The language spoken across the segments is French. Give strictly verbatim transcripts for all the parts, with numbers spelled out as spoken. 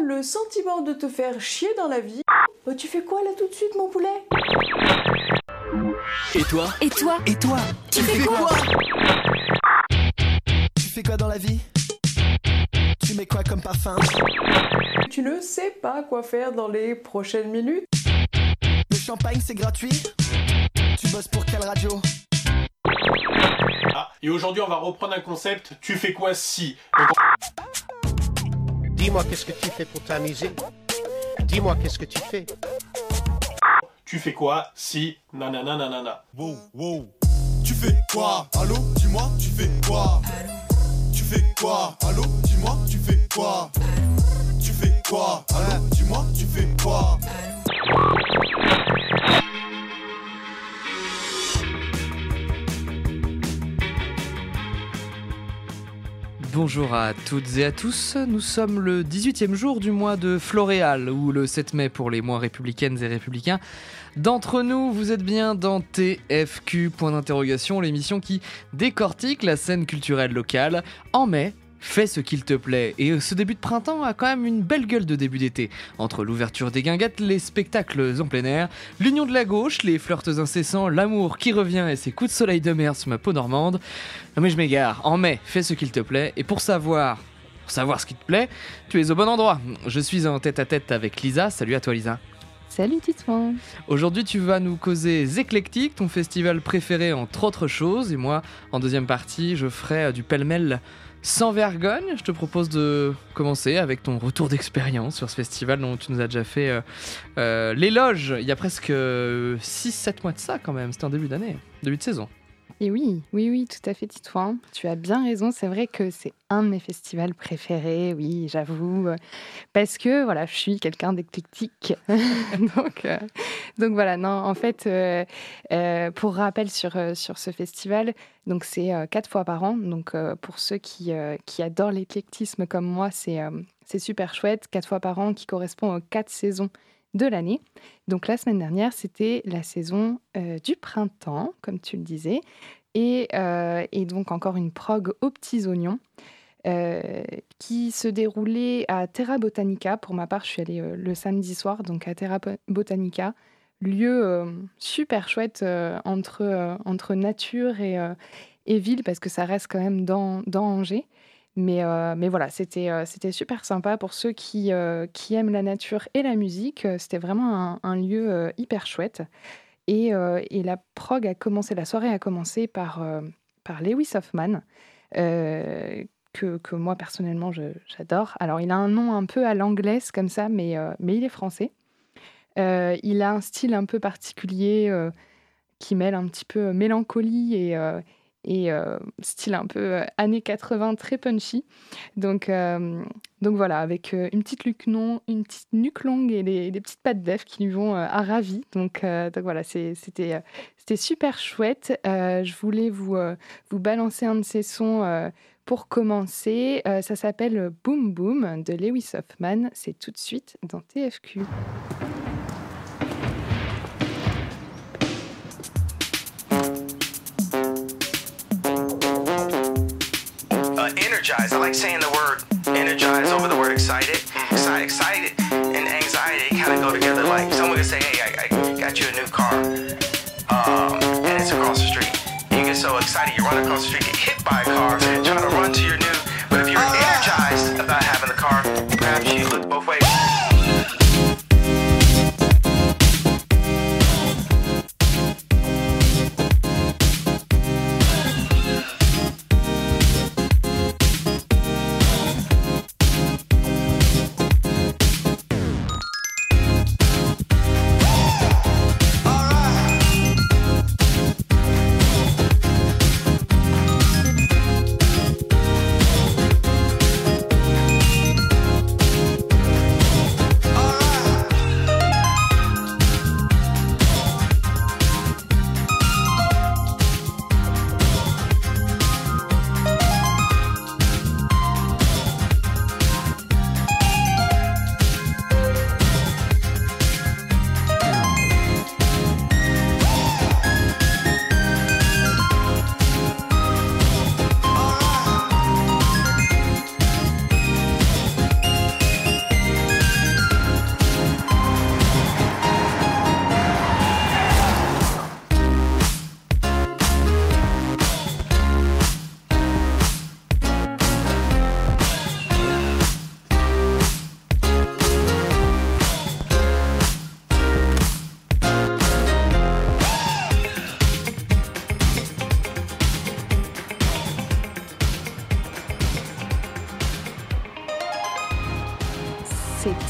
le sentiment de te faire chier dans la vie. Bah, tu fais quoi là tout de suite, mon poulet? Et toi? Et toi? Et toi? Tu, tu fais, fais quoi, quoi? Tu fais quoi dans la vie? Tu mets quoi comme parfum? Tu ne sais pas quoi faire dans les prochaines minutes? Le champagne c'est gratuit? Tu bosses pour quelle radio? Ah, et aujourd'hui on va reprendre un concept, tu fais quoi si? Donc... Dis-moi qu'est-ce que tu fais pour t'amuser? Dis-moi qu'est-ce que tu fais? Tu fais quoi si nanana nanana? Wow, wow. Tu fais quoi? Allô, dis-moi, tu fais quoi? Tu fais quoi? Allô, dis-moi, tu fais quoi? Tu fais quoi? Allô, dis-moi, tu fais quoi? Bonjour à toutes et à tous, nous sommes le dix-huitième jour du mois de Floréal, ou le sept mai pour les mois républicaines et républicains. D'entre nous, vous êtes bien dans T F Q, point d'interrogation, l'émission qui décortique la scène culturelle locale. En mai, fais ce qu'il te plaît, et ce début de printemps a quand même une belle gueule de début d'été. Entre l'ouverture des guinguettes, les spectacles en plein air, l'union de la gauche, les flirts incessants, l'amour qui revient et ses coups de soleil de mer sur ma peau normande. Non mais je m'égare, en mai, fais ce qu'il te plaît, et pour savoir, pour savoir ce qui te plaît, tu es au bon endroit. Je suis en tête-à-tête avec Lisa, salut à toi Lisa. Salut Titouan. Aujourd'hui tu vas nous causer Zéclectique, ton festival préféré entre autres choses, et moi en deuxième partie je ferai du pêle-mêle sans vergogne. Je te propose de commencer avec ton retour d'expérience sur ce festival dont tu nous as déjà fait euh, euh, l'éloge il y a presque euh, six sept mois de ça quand même, c'était en début d'année, début de saison. Et oui, oui, oui, tout à fait Titouan, tu as bien raison, c'est vrai que c'est un de mes festivals préférés, oui, j'avoue, parce que voilà, je suis quelqu'un d'éclectique, donc, euh, donc voilà, non, en fait, euh, euh, pour rappel sur, euh, sur ce festival, donc c'est euh, quatre fois par an, donc euh, pour ceux qui, euh, qui adorent l'éclectisme comme moi, c'est, euh, c'est super chouette, quatre fois par an qui correspond aux quatre saisons de l'année. Donc la semaine dernière, c'était la saison euh, du printemps, comme tu le disais, et, euh, et donc encore une prog aux petits oignons euh, qui se déroulait à Terra Botanica. Pour ma part, je suis allée euh, le samedi soir, donc à Terra Botanica, lieu euh, super chouette euh, entre, euh, entre nature et, euh, et ville, parce que ça reste quand même dans, dans Angers. Mais, euh, mais voilà, c'était, euh, c'était super sympa pour ceux qui, euh, qui aiment la nature et la musique. Euh, c'était vraiment un, un lieu euh, hyper chouette. Et, euh, et la prog a commencé, la soirée a commencé par, euh, par Lewis Hoffman, euh, que, que moi personnellement je, j'adore. Alors il a un nom un peu à l'anglaise comme ça, mais, euh, mais il est français. Euh, il a un style un peu particulier euh, qui mêle un petit peu mélancolie et... Euh, et euh, style un peu euh, années quatre-vingts, très punchy. Donc, euh, donc voilà, avec euh, une, petite nuque non, une petite nuque longue et des, des petites pattes d'œuf qui lui vont euh, à ravie. Donc, euh, donc voilà, c'est, c'était, euh, c'était super chouette. Euh, je voulais vous, euh, vous balancer un de ces sons euh, pour commencer. Euh, ça s'appelle Boom Boom de Lewis Hoffman. C'est tout de suite dans T F Q. Energize. I like saying the word energize over the word excited. Excited, excited and anxiety kind of go together. Like someone could say, hey, I, I got you a new car, um, and it's across the street. And you get so excited, you run across the street, get hit by a car, trying to run to your new. But if you're energized about having the car, perhaps you look both ways.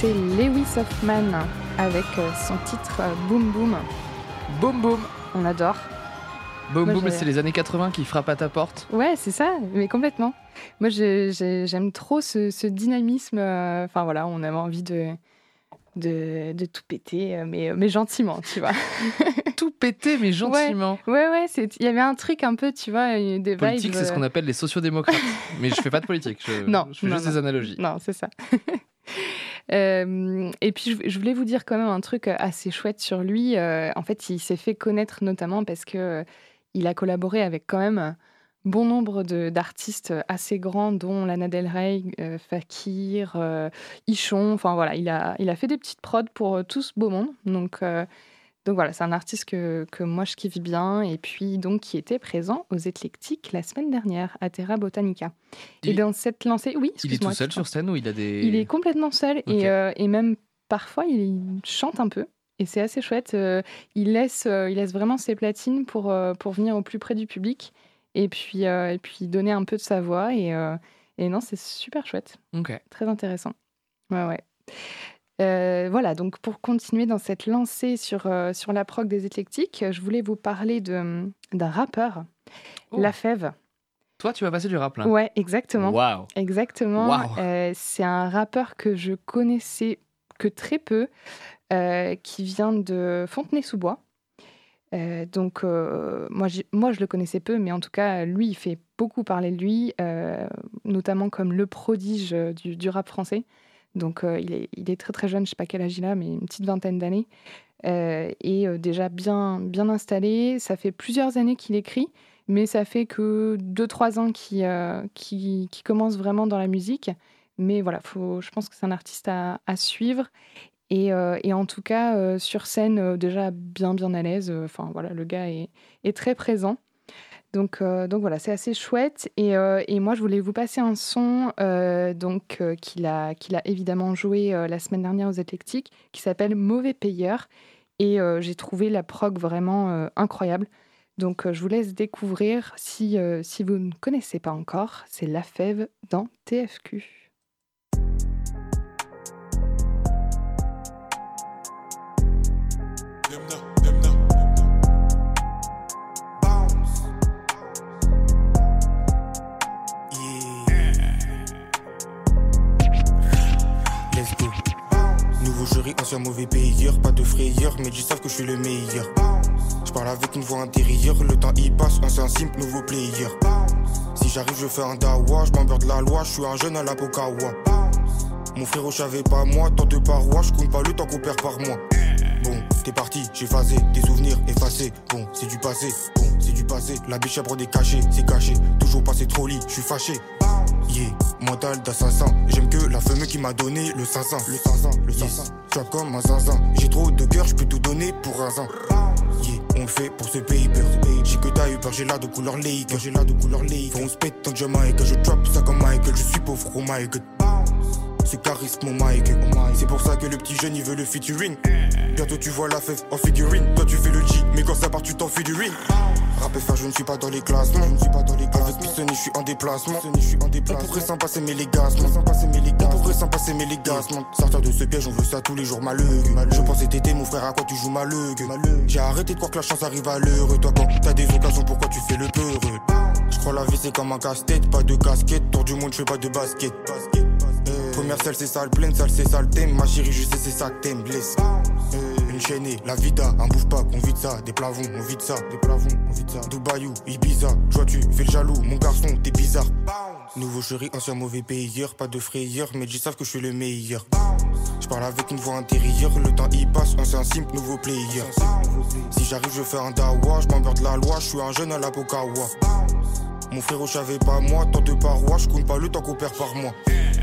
c'est Lewis Hoffman avec euh, son titre euh, Boom Boom. Boum boum. On adore. Boum Moi, boum, j'ai- c'est les années quatre-vingts qui frappent à ta porte. Ouais, c'est ça, mais complètement. Moi, j'ai- j'ai- j'aime trop ce, ce dynamisme. euh, Enfin voilà, on avait envie de, de, de tout péter, euh, mais, mais gentiment, tu vois. Tout pété, mais gentiment. Ouais, ouais, c'est- il y avait un truc un peu, tu vois, euh, des Politique, vibes. c'est ce qu'on euh, appelle les sociodémocrates. Mais je fais pas de politique, je, Non, je fais non, juste non. des analogies. Non, c'est ça. Euh, et puis, je, je voulais vous dire quand même un truc assez chouette sur lui. Euh, en fait, il s'est fait connaître notamment parce que euh, il a collaboré avec quand même bon nombre de- d'artistes assez grands, dont Lana Del Rey, euh, Fakir, euh, Ichon. Enfin voilà, il a, il a fait des petites prods pour euh, tout ce beau monde. Donc, euh, donc voilà, c'est un artiste que, que moi je kiffe bien et puis donc qui était présent aux Éclectiques la semaine dernière à Terra Botanica. Et Il- dans cette lancée, oui, Il est excuse-moi, tout seul Titouan. sur scène ou il a des. Il est complètement seul Ok. et, euh, et même parfois il, il chante un peu et c'est assez chouette. Euh, il, laisse, euh, il laisse vraiment ses platines pour, euh, pour venir au plus près du public et puis, euh, et puis donner un peu de sa voix. Et, euh, et non, c'est super chouette, Ok. très intéressant. Ouais, ouais. Euh, voilà, donc pour continuer dans cette lancée sur, euh, sur la prog des éclectiques, je voulais vous parler de, d'un rappeur, Oh. La Fève. Toi, tu vas passer du rap là. Ouais, exactement. Waouh. Exactement. Waouh. Euh, c'est un rappeur que je connaissais que très peu, euh, qui vient de Fontenay-sous-Bois. Euh, donc, euh, moi, j'y- moi, je le connaissais peu, mais en tout cas, lui, il fait beaucoup parler de lui, euh, notamment comme le prodige euh, du, du rap français. Donc, euh, il, est, il est très très jeune, je ne sais pas quel âge il a, mais une petite vingtaine d'années. Euh, et euh, déjà bien, bien installé. Ça fait plusieurs années qu'il écrit, mais ça fait que deux trois ans qu'il euh, qu'il- qu'il commence vraiment dans la musique. Mais voilà, faut, je pense que c'est un artiste à, à suivre. Et, euh, et en tout cas, euh, sur scène, euh, déjà bien bien à l'aise. Enfin voilà, le gars est, est très présent. Donc, euh, donc voilà, c'est assez chouette. Et, euh, et moi, je voulais vous passer un son euh, donc, euh, qu'il a, qu'il a évidemment joué euh, la semaine dernière aux Éclectiques, qui s'appelle Mauvais Payeur. Et euh, j'ai trouvé la prog vraiment euh, incroyable. Donc, euh, je vous laisse découvrir. Si, euh, si vous ne connaissez pas encore, c'est La Fève dans T F Q. Demna, demna, bounce. Yeah. Let's go. Nouveau jury, ancien mauvais payeur. Pas de frayeur, mais ils savent que je suis le meilleur. Je parle avec une voix intérieure. Le temps y passe, ancien simple, nouveau player. Si j'arrive, je fais un dawa. Je m'emmerde la loi, je suis un jeune à la Pokawa. Mon frérot, je savais pas moi. Tant de parois, je compte pas le temps qu'on perd par mois. Bon, t'es parti, j'ai phasé, des souvenirs effacés. Bon, c'est du passé, bon, c'est du passé. La biche à bord des cachets, c'est caché. Toujours passé trop lit, je suis fâché. Yeah, mental d'assassin. J'aime que la femme qui m'a donné le cinq cents. Le cinq cents, le cinq cents. Tu vois comme un zinzin. J'ai trop de cœur, je peux tout donner pour un zin. Yeah, on le fait pour ce paper. J'ai que t'as eu peur, j'ai là de couleur Lake. J'ai là de couleur Lake. Faut on se pète tant que Jamaïque. Je drop ça comme Michael, je suis pauvre, oh my god. Ce charisme, mon Mike. C'est pour ça que le petit jeune il veut le featuring. Bientôt tu vois la fève en figurine. Toi tu fais le G, mais quand ça part tu t'enfuis du ring. Rap F R, je ne suis pas dans les classements. Je ne suis pas dans les classements. Avec Pissoni, je suis en déplacement. Je suis en déplacement. On pourrait s'en passer mais les gassements. On pourrait s'en passer mais les gassements. Sortir de ce piège, on veut ça tous les jours malheureux. Je pensais t'étais mon frère, à quoi tu joues malheureux. J'ai arrêté de croire que la chance arrive à l'heure. Toi quand t'as des occasions, pourquoi tu fais le peureux? Je crois la vie c'est comme un casse-tête, pas de casquette. Tour du monde, je fais pas de basket. Première salle c'est sale pleine, salle c'est sale thème. Ma chérie je sais c'est ça que t'aimes, blesse. Une chaînée, la vida, un bouge pas qu'on vide ça. Des plavons, on vide ça, des plavons, on vide ça. Dubaïou, Ibiza, toi tu fais le jaloux. Mon garçon, t'es bizarre. Nouveau chéri, ancien mauvais payeur. Pas de frayeur, mais ils savent que je suis le meilleur. Je parle avec une voix intérieure. Le temps y passe, ancien simple, nouveau player. Si j'arrive je fais un dawa. Je m'emmerde la loi, je suis un jeune à la Pokawa. Mon frérot, je savais pas moi. Tant de parois, je compte pas le temps qu'on perd par mois.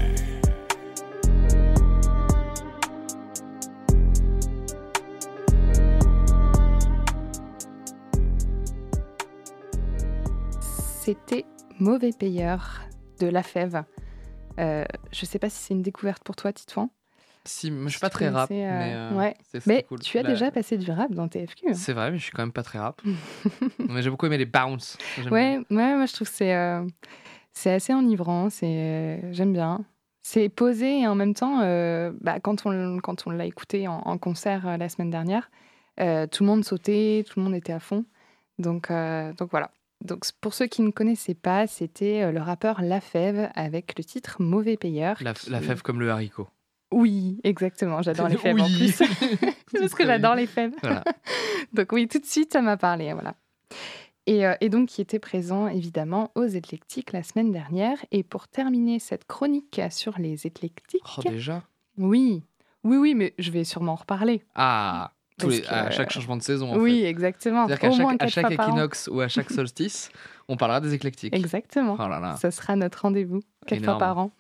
C'était Mauvais Payeur de La Fève. Euh, je sais pas si c'est une découverte pour toi, Titouan. Si, moi, je suis Tu pas très rap, connaissais, euh, mais, euh, ouais. c'est- c'était Mais cool. tu as La- déjà passé du rap dans T F Q. C'est vrai, mais je suis quand même pas très rap. Mais j'ai beaucoup aimé les bounce. J'aime Ouais, ouais, moi je trouve que c'est euh, c'est assez enivrant. C'est, euh, j'aime bien. c'est posé et en même temps, euh, bah, quand, on, quand on l'a écouté en, en concert euh, la semaine dernière, euh, tout le monde sautait, tout le monde était à fond. Donc, euh, donc voilà. Donc, pour ceux qui ne connaissaient pas, c'était euh, le rappeur La Fève avec le titre Mauvais Payeur. La, qui... la fève comme le haricot. Oui, exactement. J'adore les fèves Oui. en plus. C'est parce que j'adore les fèves. Voilà. Donc oui, tout de suite, ça m'a parlé. Voilà. Et, euh, et donc, qui était présent évidemment aux Éclectiques la semaine dernière. Et pour terminer cette chronique sur les Éclectiques. Oh, déjà Oui, oui, oui, mais je vais sûrement en reparler. Ah tous Parce les, que, à chaque changement de saison, en oui, fait. exactement. C'est-à-dire qu'à Au moins chaque, à quatre chaque fois par an. équinoxe ou à chaque solstice, on parlera des éclectiques. Exactement. Oh là là. Ça sera notre rendez-vous, quatre Énorme. fois par an.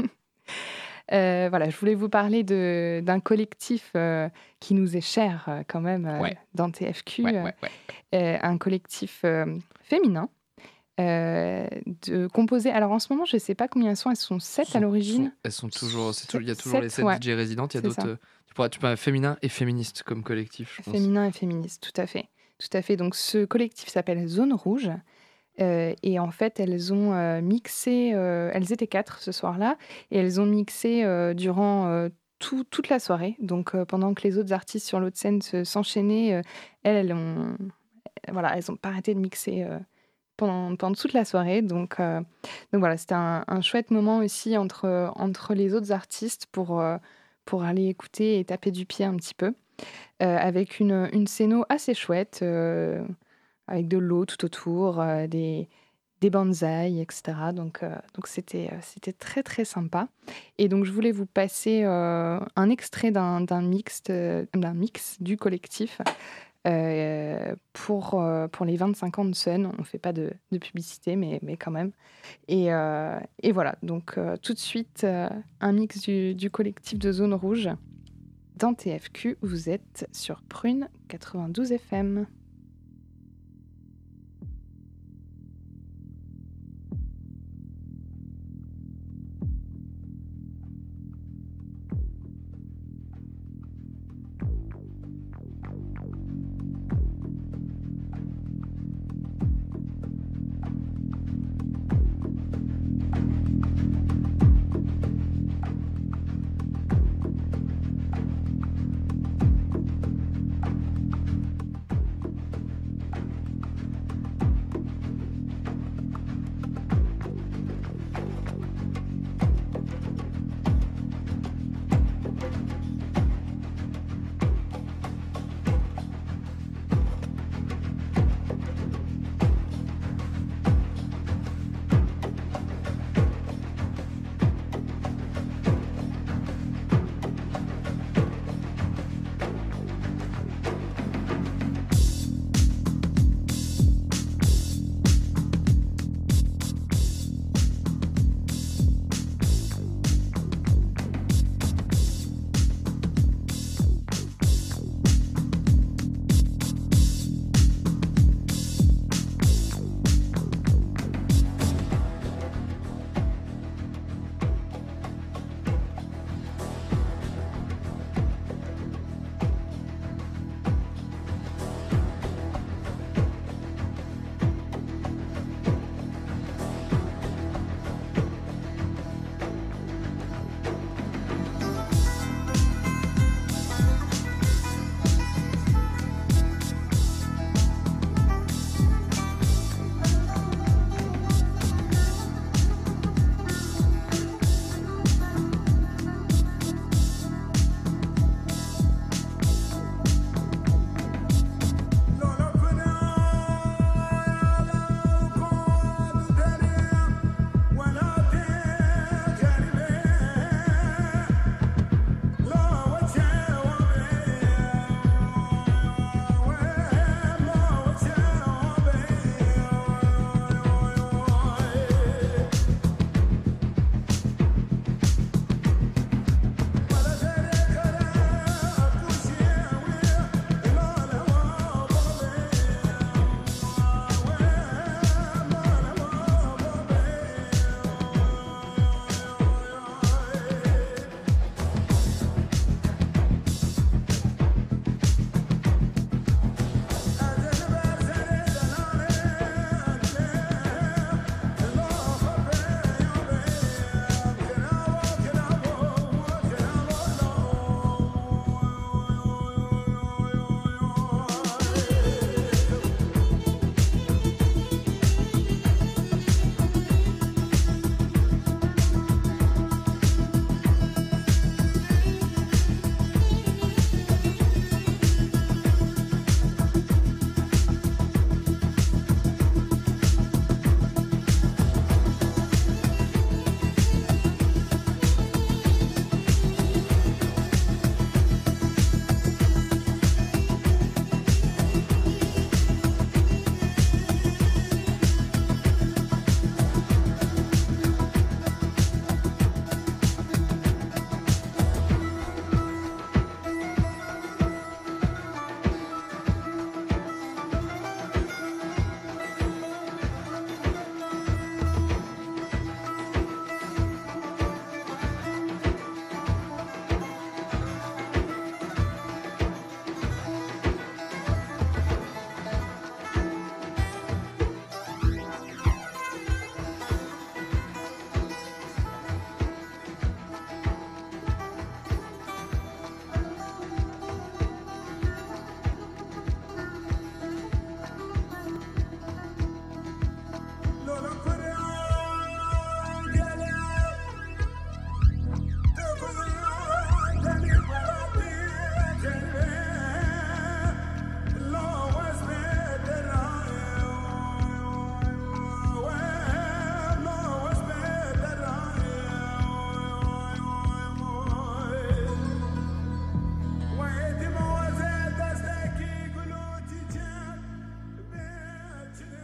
Euh, voilà, je voulais vous parler de, d'un collectif euh, qui nous est cher euh, quand même euh, Ouais. dans T F Q, Ouais, euh, ouais, ouais. euh, un collectif euh, féminin euh, de, composé. Alors en ce moment, je ne sais pas combien elles sont, elles sont sept Sont- à l'origine. sont- Elles sont toujours. c'est tout- Il y a Sept- toujours les sept ouais. D J résidents. Il y a C'est d'autres. ça. euh, Tu pourras, tu pourras féminin et féministe comme collectif, je pense. Féminin et féministe, tout à fait. Tout à fait. Donc ce collectif s'appelle Zone Rouge. Euh, et en fait, elles ont euh, mixé, euh, elles étaient quatre ce soir-là, et elles ont mixé euh, durant euh, tout- toute la soirée. Donc euh, pendant que les autres artistes sur l'autre scène se- s'enchaînaient, euh, elles, elles ont, voilà, elles ont pas arrêté de mixer euh, pendant, pendant toute la soirée. Donc, euh, donc voilà, c'était un, un chouette moment aussi entre, entre les autres artistes pour, euh, pour aller écouter et taper du pied un petit peu, euh, avec une, une scéno assez chouette. euh, avec de l'eau tout autour, euh, des, des bonsaïs, et cetera. Donc, euh, donc c'était, euh, c'était très, très sympa. Et donc, je voulais vous passer euh, un extrait d'un, d'un, mix, euh, d'un mix du collectif euh, pour, euh, pour les vingt-cinq ans de Sun. On ne fait pas de, de publicité, mais, mais quand même. Et, euh, et voilà, donc euh, tout de suite, euh, un mix du, du collectif de Zone Rouge. Dans T F Q, vous êtes sur Prune quatre-vingt-douze F M.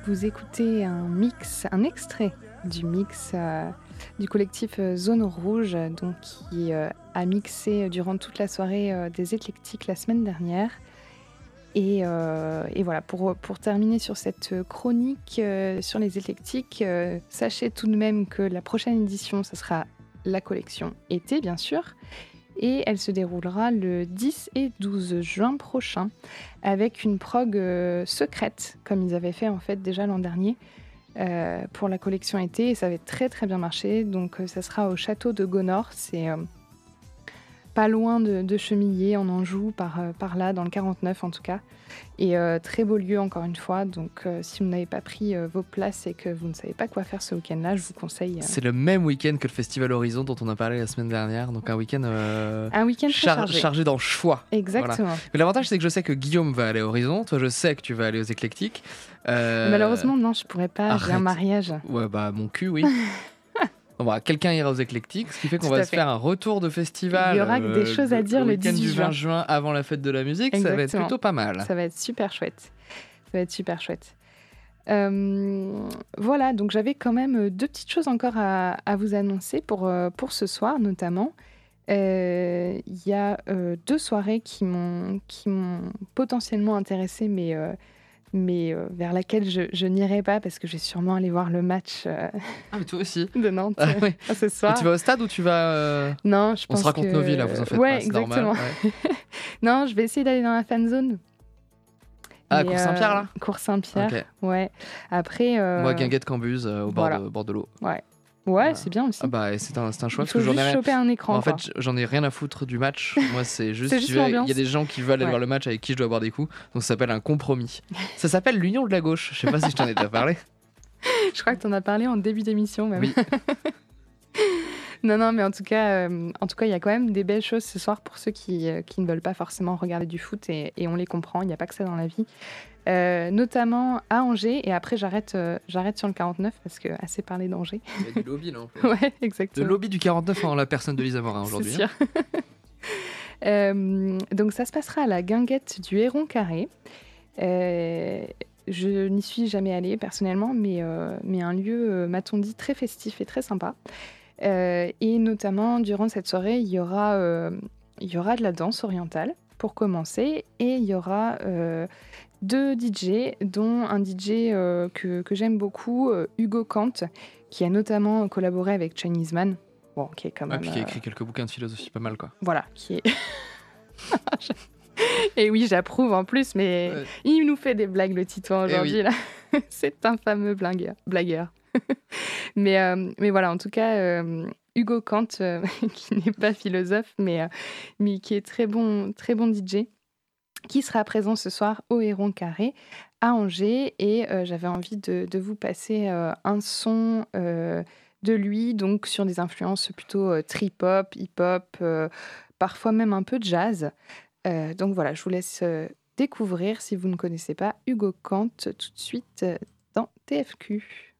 vous écoutez un mix, un extrait du mix euh, du collectif euh, Zone Rouge, donc, qui euh, a mixé durant toute la soirée euh, des Éclectiques la semaine dernière. Et, euh, et voilà, pour, pour terminer sur cette chronique euh, sur les Éclectiques, euh, sachez tout de même que la prochaine édition, ce sera la collection été, bien sûr. Et elle se déroulera le dix et douze juin prochain avec une prog euh, secrète, comme ils avaient fait en fait déjà l'an dernier euh, pour la collection été. Et ça avait très très bien marché. Donc euh, ça sera au château de Gonor. C'est euh, pas loin de, de Chemillé, en Anjou, par, euh, par là, dans le quarante-neuf en tout cas. Et euh, très beau lieu encore une fois. Donc euh, si vous n'avez pas pris euh, vos places et que vous ne savez pas quoi faire ce week-end-là, je vous conseille. Euh... C'est le même week-end que le Festival Horizon dont on a parlé la semaine dernière. Donc un week-end, euh, un week-end char- chargé. chargé dans choix. Exactement. Voilà. Mais l'avantage, c'est que je sais que Guillaume va aller à Horizon. Toi, je sais que tu vas aller aux Éclectiques. Euh... Malheureusement, non, je pourrais pas. Arrête. J'ai un mariage. Ouais, bah mon cul, oui. Bon, bah, quelqu'un ira aux Éclectiques, ce qui fait qu'on Tout va à se fait. faire un retour de festival. Il y aura euh, des choses à dire le le week-end dix-huit du vingt juin. juin avant la fête de la musique. Exactement. Ça va être plutôt pas mal. Ça va être super chouette. Ça va être super chouette. Euh, voilà, donc j'avais quand même deux petites choses encore à, à vous annoncer pour, euh, pour ce soir, notamment. Il euh, y a euh, deux soirées qui m'ont, qui m'ont potentiellement intéressée, mais, euh, mais euh, vers laquelle je, je n'irai pas parce que je vais sûrement aller voir le match euh, Ah, mais toi aussi. de Nantes Ah, oui. euh, ce soir. Mais tu vas au stade ou tu vas. euh, Non, je On pense se raconte que... nos vies là, vous en faites ouais, pas, c'est exactement. normal. Ouais. Non, je vais essayer d'aller dans la fan zone. Ah, Mais, Cours Saint-Pierre là euh, Cours Saint-Pierre, Ok. ouais. Après. euh, Moi, Guinguette-Cambuse, euh, au bord, voilà. de, au bord de l'eau. Ouais, ouais, c'est bien aussi. Ah bah, et c'est un, c'est un choix Il parce faut que j'en ai juste rien. choper un écran. En quoi. fait, j'en ai rien à foutre du match. Moi, c'est juste. C'est juste j'y vais- Il l'ambiance. y a des gens qui veulent aller Ouais. voir le match avec qui je dois boire des coups. Donc, ça s'appelle un compromis. Ça s'appelle l'union de la gauche. Je sais pas si je t'en ai déjà parlé. Je crois que tu en as parlé en début d'émission même. Oui. Non, non, mais en tout cas, euh, en tout cas, il y a quand même des belles choses ce soir pour ceux qui, euh, qui ne veulent pas forcément regarder du foot et, et on les comprend. Il n'y a pas que ça dans la vie. Euh, notamment à Angers. Et après, j'arrête, euh, j'arrête sur le quarante-neuf parce que assez parlé d'Angers. Il y a du lobby là. En fait. Ouais, Le exactement. lobby du quarante-neuf en la personne de Lisa Morin aujourd'hui. C'est sûr. Euh, donc ça se passera à la guinguette du Héron Carré. Euh, je n'y suis jamais allée personnellement, mais, euh, mais un lieu, euh, m'a-t-on dit, très festif et très sympa. Euh, et notamment, durant cette soirée, il y aura, euh, il y aura de la danse orientale pour commencer, et il y aura euh, deux D J, dont un D J euh, que, que j'aime beaucoup, euh, Hugo Kant, qui a notamment collaboré avec Chinese Man. Bon, qui est quand Ah, même... puis qui a euh, écrit quelques bouquins de philosophie pas mal quoi. voilà, qui est... Et oui, j'approuve en plus, mais Ouais. il nous fait des blagues, le Titouan, Eh aujourd'hui. oui. Là. C'est un fameux blagueur. blagueur. mais, euh, mais voilà, en tout cas, euh, Hugo Kant, euh, qui n'est pas philosophe, mais, euh, mais qui est très bon, très bon D J, qui sera présent ce soir au Héron Carré à Angers. Et euh, j'avais envie de, de vous passer euh, un son euh, de lui, donc sur des influences plutôt euh, trip-hop, hip-hop, euh, parfois même un peu de jazz. Euh, donc voilà, je vous laisse euh, découvrir, si vous ne connaissez pas, Hugo Kant tout de suite euh, dans T F Q.